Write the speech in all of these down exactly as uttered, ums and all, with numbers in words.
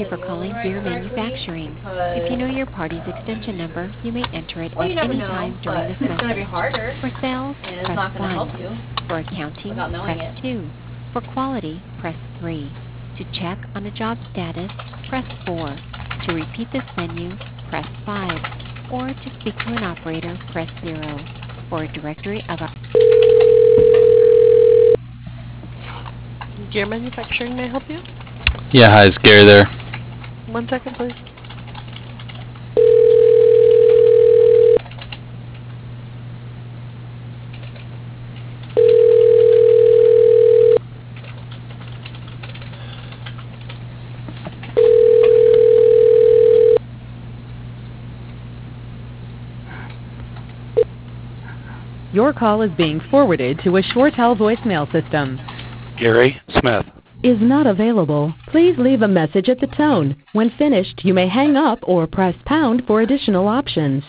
you for calling Deere Manufacturing. If you know your party's extension number, you may enter it Well, you at never any know, time during but this it's going to be message. harder, For sales, and it's press not going to help one. you For accounting, without knowing press it. two. For quality, press three. To check on a job status, press four. To repeat this menu, press five. Or to speak to an operator, press zero. For a directory of our Gear Manufacturing, may I help you? Yeah, hi, it's Gary there. One second, please. Your call is being forwarded to a ShoreTel voicemail system. Gary Smith. Is not available. Please leave a message at the tone. When finished, you may hang up or press pound for additional options.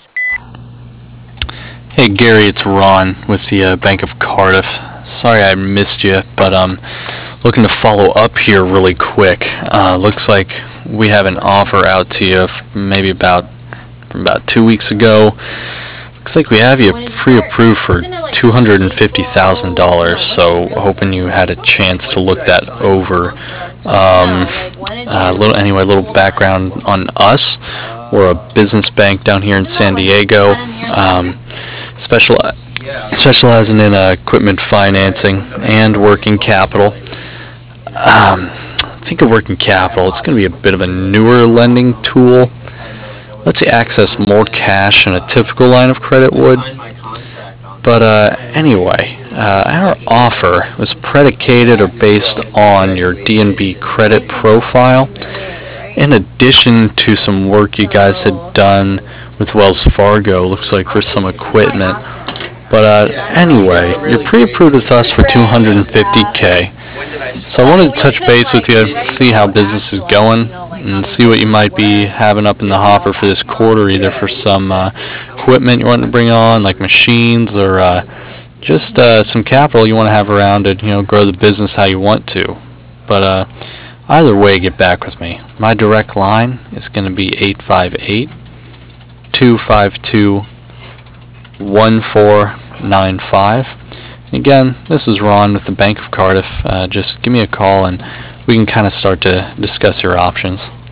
Hey Gary, it's Ron with the uh, Bank of Cardiff. Sorry I missed you, but um, looking to follow up here really quick. Uh, looks like we have an offer out to you f- maybe about from about two weeks ago. Looks like we have you pre-approved for two hundred fifty thousand dollars, so hoping you had a chance to look that over. Um, uh, little anyway, a little background on us. We're a business bank down here in San Diego, um, special, specializing in uh, equipment financing and working capital. Um, think of working capital. It's going to be a bit of a newer lending tool. Lets you access more cash than a typical line of credit would. But uh, anyway, uh, our offer was predicated or based on your D N B credit profile, in addition to some work you guys had done with Wells Fargo, looks like for some equipment. But uh, anyway, you're pre-approved with us for two hundred fifty K. So I wanted to touch base with you, see how business is going, and see what you might be having up in the hopper for this quarter, either for some uh, equipment you want to bring on, like machines, or uh, just uh, some capital you want to have around to, you know, grow the business how you want to. But uh, either way, get back with me. My direct line is going to be eight five eight, two five two, one four nine five. Again, this is Ron with the Bank of Cardiff. Uh, just give me a call and we can kind of start to discuss your options.